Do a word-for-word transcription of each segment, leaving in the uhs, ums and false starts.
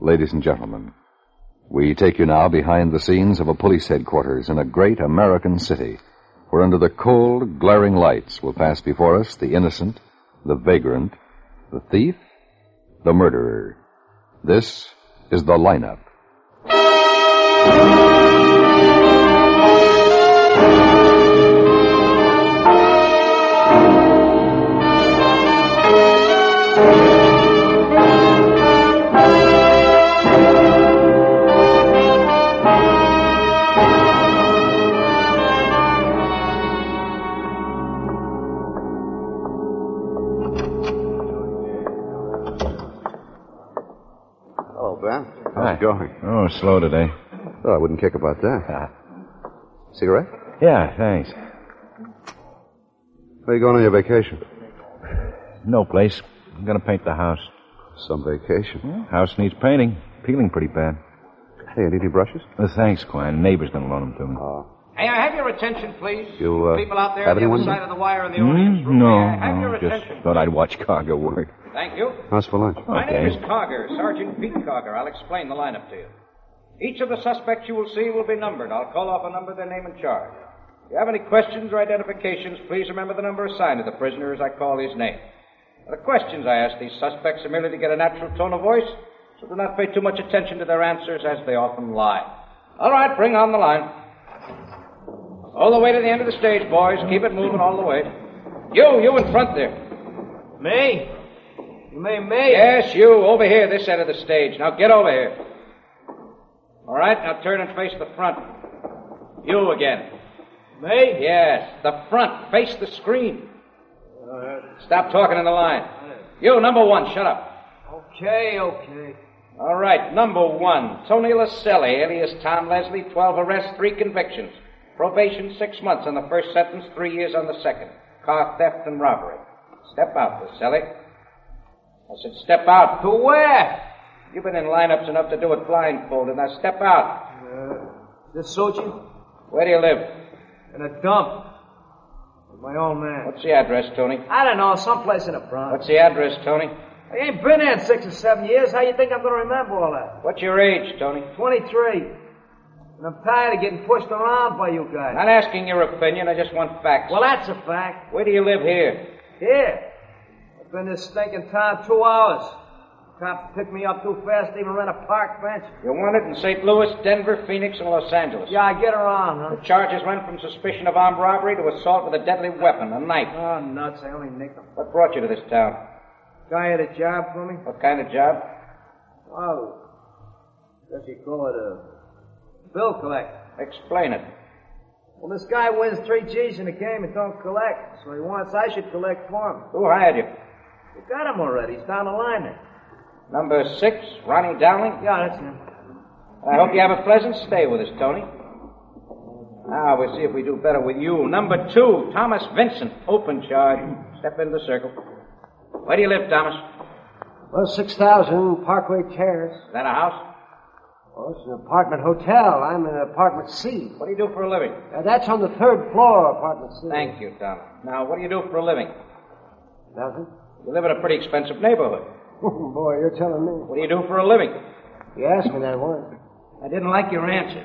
Ladies and gentlemen, we take you now behind the scenes of a police headquarters in a great American city, where under the cold, glaring lights will pass before us the innocent, the vagrant, the thief, the murderer. This is The Lineup. How's it going? Oh, slow today. Oh, I wouldn't kick about that. Uh, Cigarette? yeah, thanks. Where are you going on your vacation? No place. I'm going to paint the house. Some vacation. Yeah, house needs painting. Peeling pretty bad. Hey, you need any brushes? Uh, thanks, Quinn. Neighbor's going to loan them to me. Oh. May I have your attention, please? You, uh, People out there have on the anyone? other side of the wire in the Mm, audience room. no, May I have no, your just attention? thought I'd watch Cargo work. Thank you. How's for lunch? My Okay. name is Cogger, Sergeant Pete Cogger. I'll explain the lineup to you. Each of the suspects you will see will be numbered. I'll call off a number, their name, and charge. If you have any questions or identifications, please remember the number assigned to the prisoner as I call his name. The questions I ask these suspects are merely to get a natural tone of voice, so do not pay too much attention to their answers, as they often lie. All right, bring on the line. All the way to the end of the stage, boys. Keep it moving all the way. You, you in front there. Me? You mean me? Yes, you, over here, this end of the stage. Now get over here. All right, now turn and face the front. You again. Me? Yes, the front. Face the screen. Stop talking in the line. You, number one, shut up. Okay, okay. All right, number one, Tony Laselli, alias Tom Leslie, twelve arrests, three convictions. Probation, six months on the first sentence, three years on the second. Car theft and robbery. Step out, Laselli. I said step out. To where? You've been in lineups enough to do it blindfolded. Now step out. Uh, this suit you? Where do you live? In a dump. With my old man. What's the address, Tony? I don't know, someplace in the Bronx. What's the address, Tony? I ain't been here in six or seven years. How you think I'm going to remember all that? What's your age, Tony? twenty-three. And I'm tired of getting pushed around by you guys. Not asking your opinion, I just want facts. Well, that's a fact. Where do you live here? Here. I've been in this stinking town two hours. Cops picked me up too fast to even rent a park bench. You want it in Saint Louis, Denver, Phoenix, and Los Angeles. Yeah, I get around, huh? The charges run from suspicion of armed robbery to assault with a deadly weapon, a knife. Oh, nuts. I only nicked them. What brought you to this town? Guy had a job for me? What kind of job? Oh, guess you call it a bill collector. Explain it. Well, this guy wins three G's in the game and don't collect, so he wants I should collect for him. Who hired you? We got him already. He's down the line there. Number six, Ronnie Dowling? Yeah, that's him. I hope you have a pleasant stay with us, Tony. Now, we'll see if we do better with you. Number two, Thomas Vincent, open charge. Step into the circle. Where do you live, Thomas? Well, six thousand Parkway Terrace. Is that a house? Well, it's an apartment hotel. I'm in apartment C. What do you do for a living? Uh, that's on the third floor, apartment C. Thank you, Thomas. Now, what do you do for a living? Nothing? You live in a pretty expensive neighborhood. Oh, boy, you're telling me. What do you do for a living? You asked me that once. I didn't like your answer.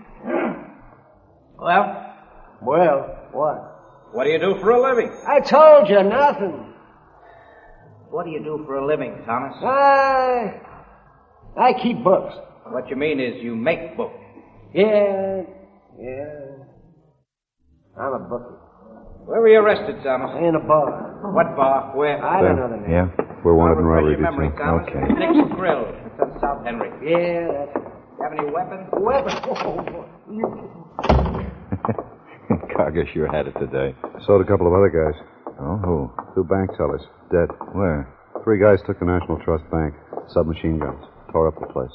Well? Well, what? What do you do for a living? I told you, nothing. What do you do for a living, Thomas? I... I keep books. What you mean is you make books. Yeah, yeah. I'm a bookie. Where were you arrested, Thomas? In a bar. What bar? Where? I don't know the name. Yeah? We're wanted in I'll robbery refresh your memory, detail. Thomas. Okay. Nick's Grill. It's on South Henry. Yeah, that's it. You have any weapons? Weapon. Oh, boy. You... Cargo sure had it today. So did a couple of other guys. Oh, who? Two bank tellers. Dead. Where? Three guys took the National Trust Bank. Submachine guns. Tore up the place.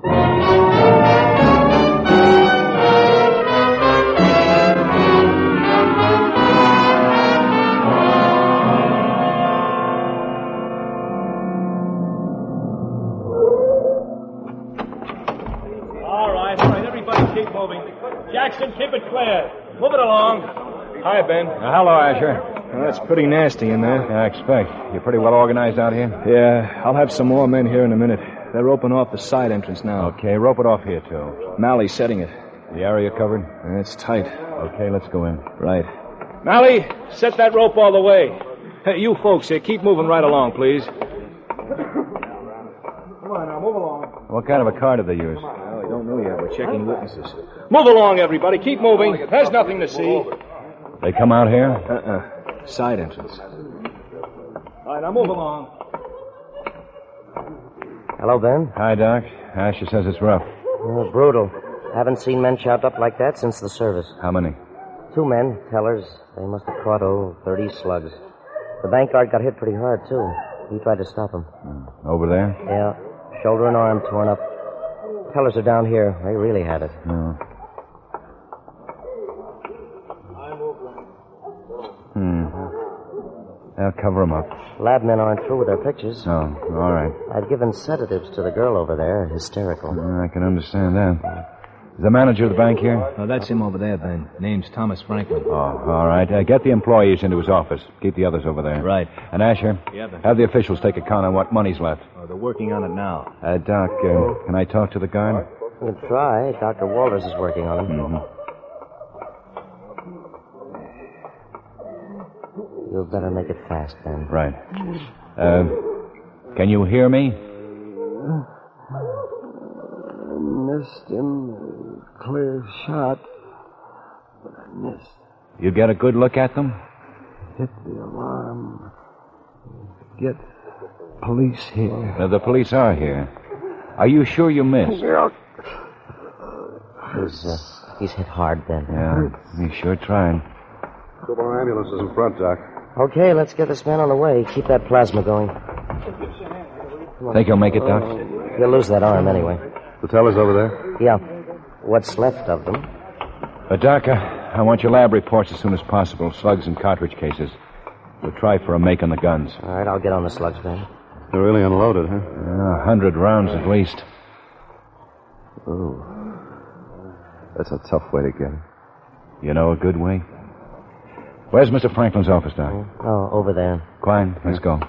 All right, all right, everybody keep moving. Jackson, keep it clear. Move it along. Hi, Ben. Uh, hello, Asher. Well, that's pretty nasty in there. Yeah, I expect. You're pretty well organized out here? Yeah, I'll have some more men here in a minute. They're roping off the side entrance now. Okay, rope it off here, too. Mally's setting it. The area covered? It's tight. Okay, let's go in. Right. Mally, set that rope all the way. Hey, you folks here, keep moving right along, please. Come on now, move along. What kind of a car did they use? Well, I don't know yet. We're checking witnesses. Move along, everybody. Keep moving. There's nothing to see. They come out here? Uh-uh. Side entrance. All right, now move along. Hello, Ben. Hi, Doc. Asher says it's rough. Oh, brutal. Haven't seen men chopped up like that since the service. How many? Two men, tellers. They must have caught, oh, thirty slugs. The bank guard got hit pretty hard, too. He tried to stop him. Over there? Yeah. Shoulder and arm torn up. Tellers are down here. They really had it. No. Hmm. They'll cover them up. Lab men aren't through with their pictures. Oh, all right. I've given sedatives to the girl over there. Hysterical. I can understand that. Is the manager of the bank here? Oh, that's him over there, Ben. Name's Thomas Franklin. Oh, all right. Uh, get the employees into his office. Keep the others over there. Right. And Asher? Yeah, Ben. Have the officials take account on what money's left. Oh, they're working on it now. Uh, Doc, uh, can I talk to the guard? You can try. Doctor Walters is working on him. Mm-hmm. You'd better make it fast, Ben. Right. Uh, can you hear me? Missed him. Clear shot. But I missed. You get a good look at them? Hit the alarm. Get police here. Uh, the police are here. Are you sure you missed? He's, uh, he's hit hard, Ben. Yeah, he's sure trying. Couple of ambulances in front, Doc. Okay, let's get this man on the way. Keep that plasma going. Think you'll make it, Doc? He'll lose that arm anyway. The teller's over there? Yeah. What's left of them? Uh, Doc, uh, I want your lab reports as soon as possible. Slugs and cartridge cases. We'll try for a make on the guns. All right, I'll get on the slugs, Ben. They're really unloaded, huh? A uh, hundred rounds at least. Oh. That's a tough way to get it. You know a good way? Where's Mister Franklin's office, Doc? Oh, over there. Quine, let's go.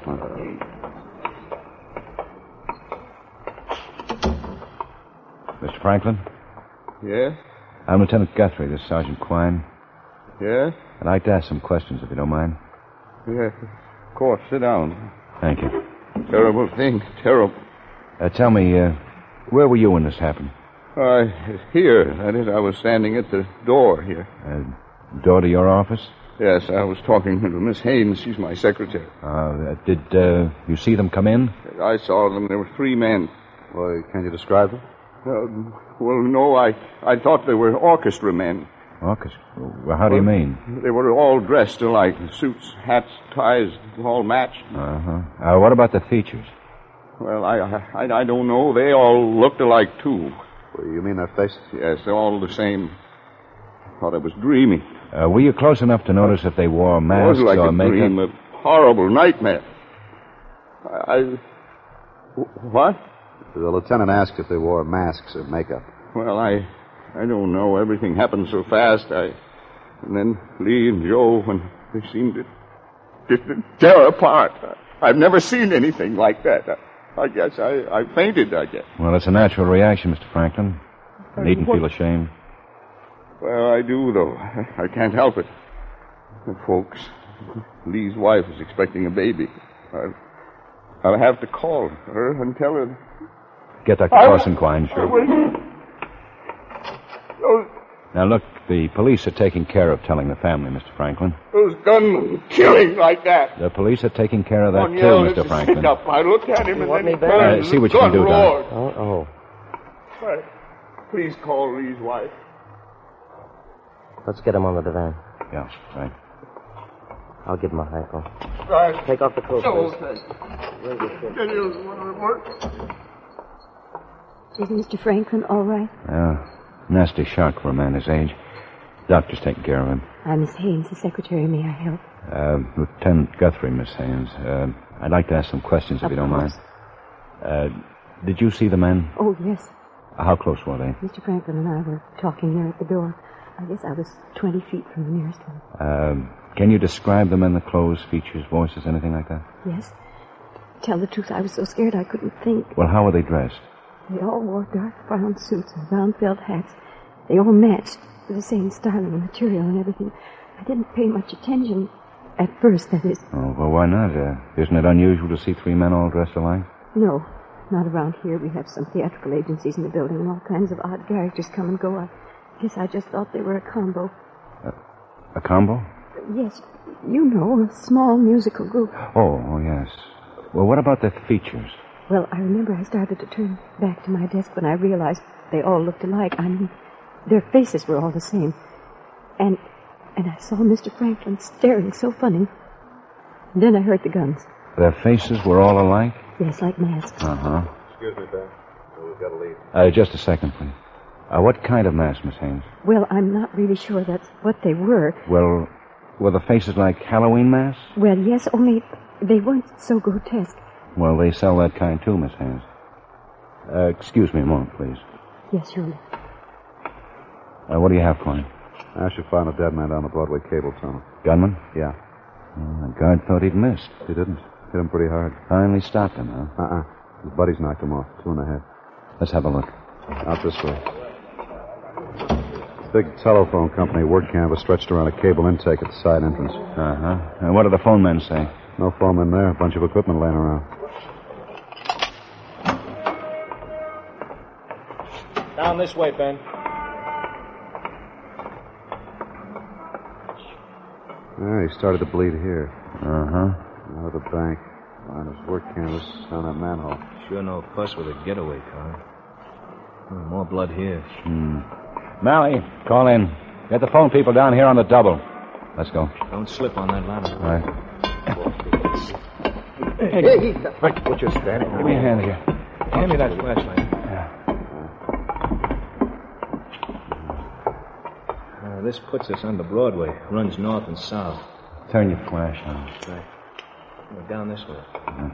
Mister Franklin? Yes? I'm Lieutenant Guthrie. This is Sergeant Quine. Yes? I'd like to ask some questions, if you don't mind. Yes, of course. Sit down. Thank you. Terrible thing. Terrible. Uh, tell me, uh, where were you when this happened? Uh, here. That is, I was standing at the door here. Uh, door to your office? Yes, I was talking to Miss Haynes. She's my secretary. Uh, did uh, you see them come in? I saw them. There were three men. Well, can you describe them? Uh, well, no, I, I thought they were orchestra men. Orchestra? Well, how do you mean? They were all dressed alike. Suits, hats, ties, all matched. Uh-huh. Uh, what about the features? Well, I, I, I don't know. They all looked alike, too. Well, you mean their faces? Yes, they're all the same. Thought I was dreaming. Uh, were you close enough to notice if they wore masks it was like or a makeup? dream, a horrible nightmare. I, I... What? The lieutenant asked if they wore masks or makeup. Well, I... I don't know. Everything happened so fast. I... And then Lee and Joe, when they seemed to just to tear apart. I, I've never seen anything like that. I, I guess I, I fainted, I guess. Well, it's a natural reaction, Mister Franklin. You needn't feel ashamed. Well, I do, though. I can't help it. The folks, Lee's wife is expecting a baby. I'll, I'll have to call her and tell her. Get Doctor Carson, Quine. Sure. Those, Now, look, the police are taking care of telling the family, Mister Franklin. those gunmen killing like that. The police are taking care of that, One too, yelled Mister at the Franklin. stick-up. I looked at him You and want then me he back? turned Uh, see what and you can gun do, Doc. roared. Oh, oh. Right. Please call Lee's wife. Let's get him on the divan. Yeah, right. I'll give him a hypo. Right. Take off the coat, No, please. Can you work? Is Mister Franklin all right? Yeah, nasty shock for a man his age. Doctor's taking care of him. I'm Miss Haynes, the secretary. May I help? Uh, Lieutenant Guthrie, Miss Haynes. Uh, I'd like to ask some questions, if Of you don't course. mind. Uh, did you see the men? Oh, yes. How close were they? Mister Franklin and I were talking there at the door. I guess I was twenty feet from the nearest one. Uh, can you describe the men, the clothes, features, voices, anything like that? Yes. tell the truth, I was so scared I couldn't think. Well, how were they dressed? They all wore dark brown suits and round felt hats. They all matched, with the same styling and material and everything. I didn't pay much attention at first, that is. Oh, well, why not? Uh, isn't it unusual to see three men all dressed alike? No, not around here. We have some theatrical agencies in the building, and all kinds of odd characters come and go. I guess I just thought they were a combo. Uh, a combo? Yes, you know, a small musical group. Oh, oh, yes. Well, what about their features? Well, I remember I started to turn back to my desk when I realized they all looked alike. I mean, their faces were all the same. And and I saw Mister Franklin staring so funny. And then I heard the guns. Their faces were all alike? Yes, like masks. Uh-huh. Excuse me, Ben. We've got to leave. Uh, just a second, please. Uh, what kind of mask, Miss Haynes? Well, I'm not really sure that's what they were. Well, were the faces like Halloween masks? Well, yes, only they weren't so grotesque. Well, they sell that kind too, Miss Haynes. Uh, excuse me a moment, please. Yes, surely. Uh, what do you have, Klein? I should find a dead man down the Broadway cable tunnel. Gunman? Yeah. Oh, the guard thought he'd missed. He didn't. Hit him pretty hard. Finally stopped him, huh? Uh-uh. His buddies knocked him off. Two in the head. Let's have a look. Out this way. Big telephone company word canvas stretched around a cable intake at the side entrance. Uh-huh. And what do the phone men say? No phone in there. A bunch of equipment laying around. Down this way, Ben. Yeah, he started to bleed here. Uh-huh. Out of the bank. On his work canvas down that manhole. Sure no fuss with a getaway car. Oh, more blood here. Hmm. Mally, call in. Get the phone people down here on the double. Let's go. Don't slip on that ladder. All right. Hey, hey, hey. Put your standing. Give me a hand here. Hand me that flashlight. Yeah. Uh, this puts us on the Broadway. Runs north and south. Turn your flash on. That's right. We're down this way. Yeah.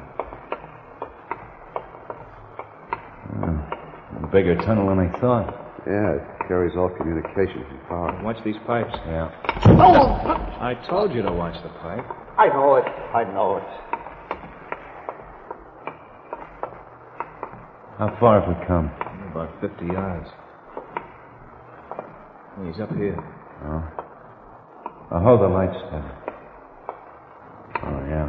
Uh, a bigger tunnel than I thought. Yeah, it carries all communications and power. Watch these pipes. Yeah. Oh! I told you to watch the pipe. I know it. I know it. How far have we come? About fifty yards. He's up here. Oh. I'll hold the light steady. Oh, yeah.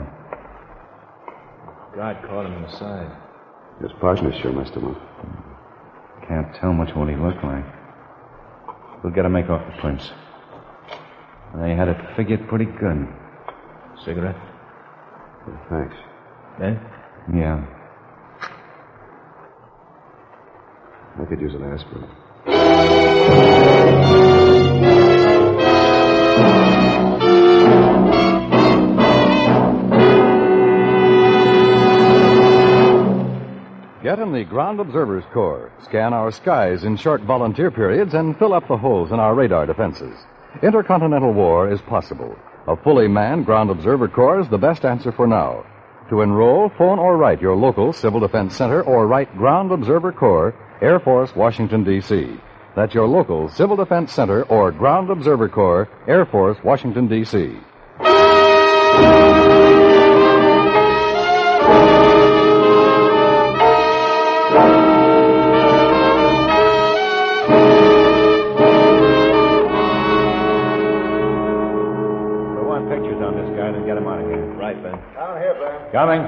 God caught him in the side. His partner sure messed him up. Can't tell much what he looked like. We'll get to make off the prints. They had it figured pretty good. Cigarette? Yeah, thanks. Ben? Yeah. I could use an aspirin. Get in the Ground Observers Corps. Scan our skies in short volunteer periods and fill up the holes in our radar defenses. Intercontinental war is possible. A fully manned Ground Observer Corps is the best answer for now. To enroll, phone or write your local Civil Defense Center or write Ground Observer Corps, Air Force, Washington, D C That's your local Civil Defense Center or Ground Observer Corps, Air Force, Washington, D C Coming.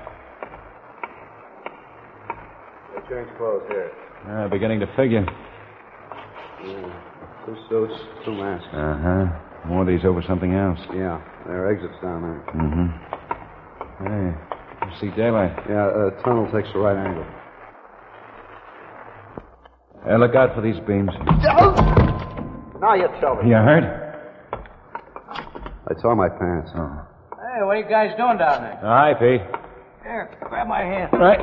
They changed clothes here. Uh, beginning to figure. Yeah. Two suits, two masks. Uh-huh. More of these over something else. Yeah, there are exits down there. Mm-hmm. Hey, you see daylight. Yeah, uh, tunnel takes the right angle. Uh, look out for these beams. Now you tell me. You hurt? I tore my pants. Oh. Hey, what are you guys doing down there? Hi, Pete. Here, grab my hand. Right.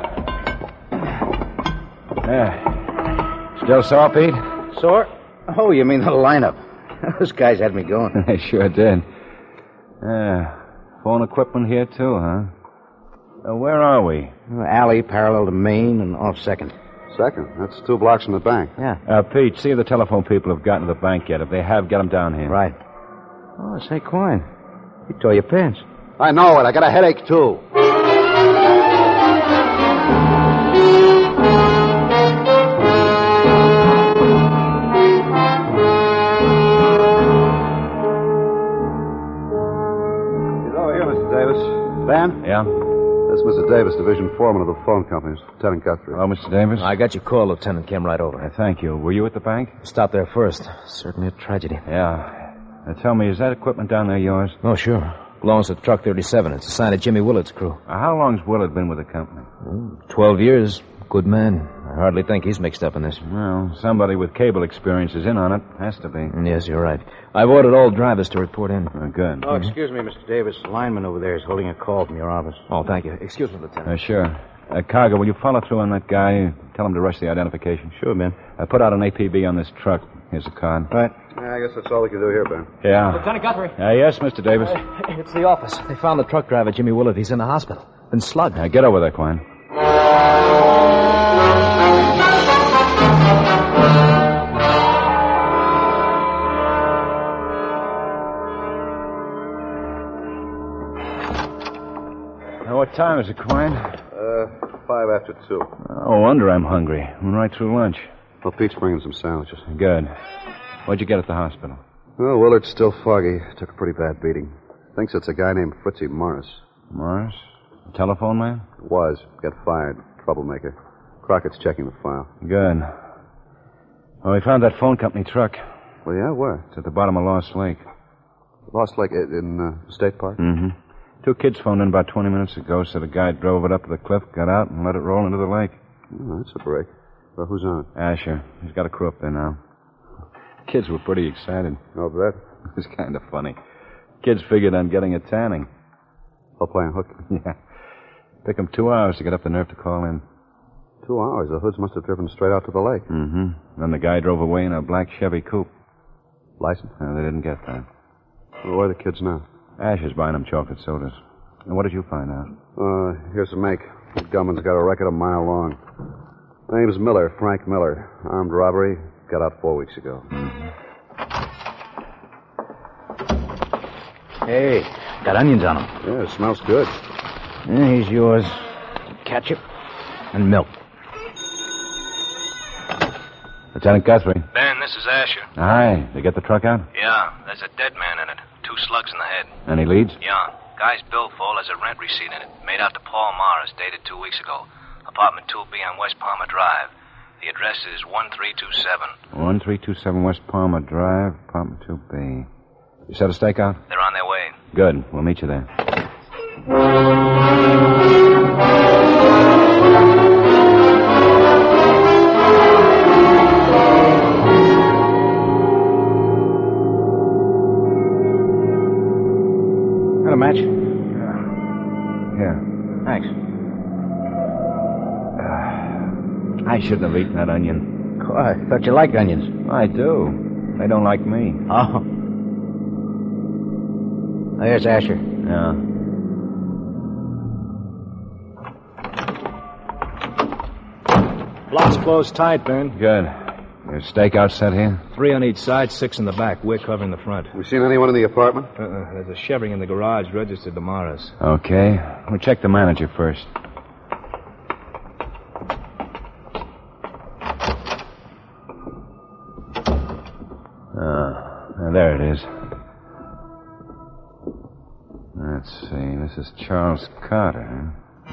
There. Still sore, Pete? Sore? Oh, you mean the lineup. Those guys had me going. They sure did. Yeah. Phone equipment here, too, huh? Uh, where are we? Alley parallel to Main and off Second. Second? That's two blocks from the bank. Yeah. Uh, Pete, see if the telephone people have gotten to the bank yet. If they have, get them down here. Right. Oh, say, Quine, you tore your pants. I know it. I got a headache, too. Mister Davis, Division Foreman of the phone company. Lieutenant Guthrie. Hello, Mister Davis. I got your call, Lieutenant. Came right over. Uh, thank you. Were you at the bank? Stopped there first. Certainly a tragedy. Yeah. Now, tell me, is that equipment down there yours? Oh, sure. Belongs to Truck thirty-seven. It's assigned to Jimmy Willard's crew. Uh, how long's Willard been with the company? Mm, Twelve years. Good man. I hardly think he's mixed up in this. Well, somebody with cable experience is in on it. Has to be. Yes, you're right. I've ordered all drivers to report in. Uh, good. Oh, excuse me, Mister Davis. The lineman over there is holding a call from your office. Oh, thank you. Excuse me, Lieutenant. Uh, sure. Uh, Cargo, will you follow through on that guy? Tell him to rush the identification. Sure, Ben. Uh, put out an A P B on this truck. Here's a card. Right. Yeah, I guess that's all we can do here, Ben. Yeah. Lieutenant Guthrie. Uh, yes, Mister Davis. Uh, it's the office. They found the truck driver, Jimmy Willard. He's in the hospital. Been slugged. Uh, get over there, Quine. Now, what time is it, Quine? Uh, five after two. Oh, wonder I'm hungry. Went right through lunch. Well, Pete's bringing some sandwiches. Good. What'd you get at the hospital? Well, Willard's still foggy. Took a pretty bad beating. Thinks it's a guy named Fritzy Morris. Morris? A telephone man? Was. Got fired. Troublemaker. Crockett's checking the file. Good. Well, we found that phone company truck. Well, yeah, where? It's at the bottom of Lost Lake. Lost Lake in uh, State Park? Mm-hmm. Two kids phoned in about twenty minutes ago, said a guy drove it up to the cliff, got out, and let it roll into the lake. Oh, that's a break. Well, who's on it? Asher. He's got a crew up there now. Kids were pretty excited. Oh, that? It was kind of funny. Kids figured on getting a tanning. They'll play hook. Yeah. Took them two hours to get up the nerve to call in. Two hours? The hoods must have driven straight out to the lake. Mm-hmm. Then the guy drove away in a black Chevy coupe. License? No, they didn't get that. Well, where are the kids now? Asher's buying them chocolate sodas. And what did you find out? Uh, here's the make. The gunman's got a record a mile long. Name's Miller, Frank Miller. Armed robbery. Got out four weeks ago. Mm-hmm. Hey, got onions on them. Yeah, it smells good. Yeah, here's yours. Ketchup and milk. Lieutenant Guthrie. Ben, this is Asher. Hi. They get the truck out? Yeah, there's a dead man in it. Two slugs in the head. Any leads? Yeah. Guy's billfold has a rent receipt in it. Made out to Paul Morris, dated two weeks ago. Apartment two B on West Palmer Drive. The address is one three two seven. one three two seven West Palmer Drive, apartment two B. You set a stakeout? They're on their way. Good. We'll meet you there. Got a match? Yeah. Thanks. Uh, I shouldn't have eaten that onion. Oh, I thought you liked onions. I do. They don't like me. Oh. There's Asher. Yeah. Lock's closed tight, Ben. Good. Your stakeout set here? Three on each side, six in the back. We're covering the front. We seen anyone in the apartment? Uh-uh. There's a Chevy in the garage registered to Morris. Okay. We'll check the manager first. Ah, there it is. Let's see. This is Charles Carter.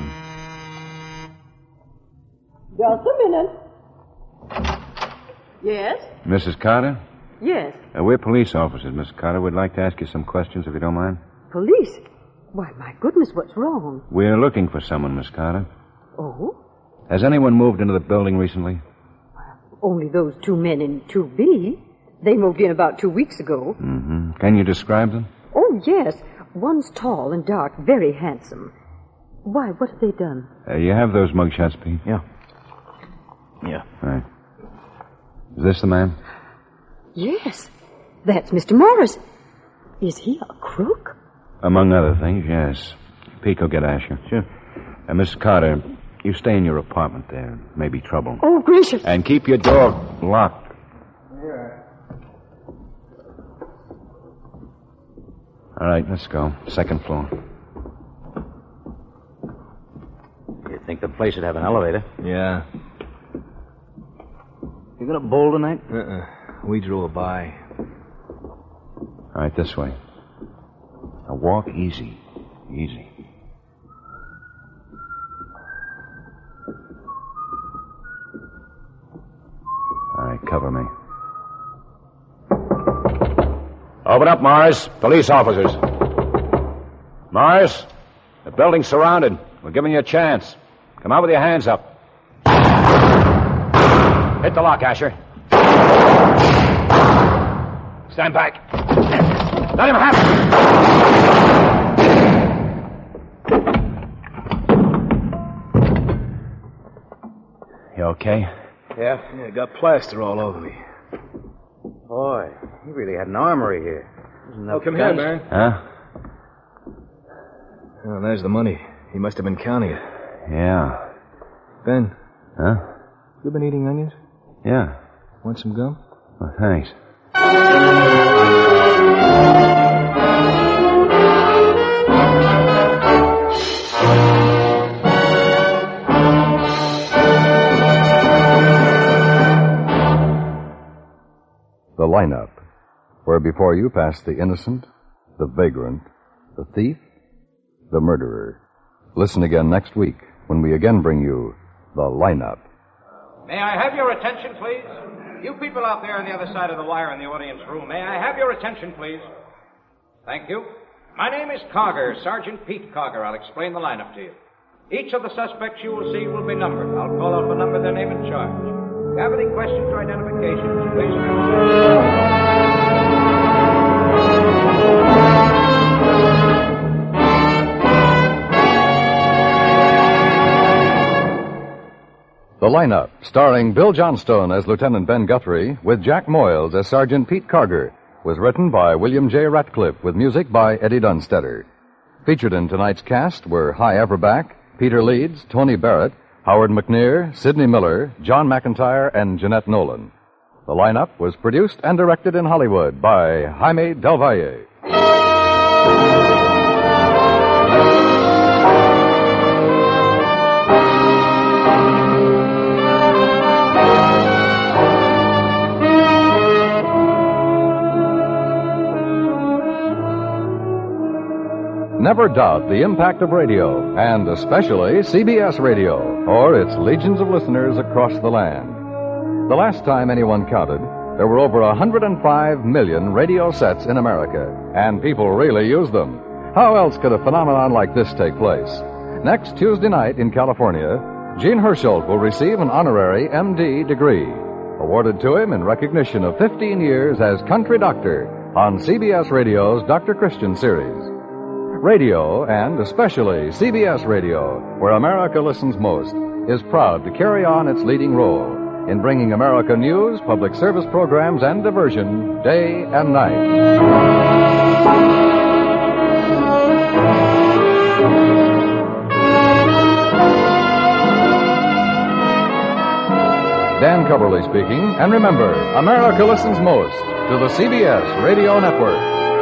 Just a minute. Yes? Missus Carter? Yes. Uh, we're police officers, Miss Carter. We'd like to ask you some questions, if you don't mind. Police? Why, my goodness, what's wrong? We're looking for someone, Miss Carter. Oh? Has anyone moved into the building recently? Only those two men in two B. They moved in about two weeks ago. Mm-hmm. Can you describe them? Oh, yes. One's tall and dark, very handsome. Why, what have they done? Uh, you have those mugshots, Pete? Yeah. Yeah. Right. Is this the man? Yes. That's Mister Morris. Is he a crook? Among other things, yes. Pete, go get Asher. Sure. Uh, Miss Carter, you stay in your apartment there. Maybe trouble. Oh, gracious. And keep your door locked. Yeah. All right, let's go. Second floor. You'd think the place would have an elevator. Yeah. You gonna bowl tonight? Uh-uh. We drove by. All right, this way. Now walk easy. Easy. cover me. Open up, Morris. Police officers. Morris, the building's surrounded. We're giving you a chance. Come out with your hands up. Hit the lock, Asher. Stand back. Let him have You okay? Yeah? Yeah, got plaster all over me. Boy, he really had an armory here. Oh, come here, Baron. Huh? Oh, there's the money. He must have been counting it. Yeah. Ben. Huh? You been eating onions? Yeah. Want some gum? Oh, thanks. The lineup, where before you pass the innocent, the vagrant, the thief, the murderer. Listen again next week when we again bring you the lineup. May I have your attention, please? You people out there on the other side of the wire in the audience room, may I have your attention, please? Thank you. My name is Cogger, Sergeant Pete Cogger. I'll explain the lineup to you. Each of the suspects you will see will be numbered. I'll call off a number, their name, and charge. If you have any questions or identifications, please remember. The lineup, starring Bill Johnstone as Lieutenant Ben Guthrie, with Jack Moyles as Sergeant Pete Carger, was written by William J. Ratcliffe, with music by Eddie Dunstetter. Featured in tonight's cast were Hy Averback, Peter Leeds, Tony Barrett, Howard McNear, Sidney Miller, John McIntyre, and Jeanette Nolan. The lineup was produced and directed in Hollywood by Jaime Del Valle. Never doubt the impact of radio, and especially C B S Radio, or its legions of listeners across the land. The last time anyone counted, there were over one hundred five million radio sets in America, and people really use them. How else could a phenomenon like this take place? Next Tuesday night in California, Gene Hersholt will receive an honorary M D degree, awarded to him in recognition of fifteen years as country doctor on C B S Radio's Doctor Christian series. Radio, and especially C B S Radio, where America listens most, is proud to carry on its leading role in bringing America news, public service programs, and diversion day and night. Dan Coverly speaking, and remember, America listens most to the C B S Radio Network.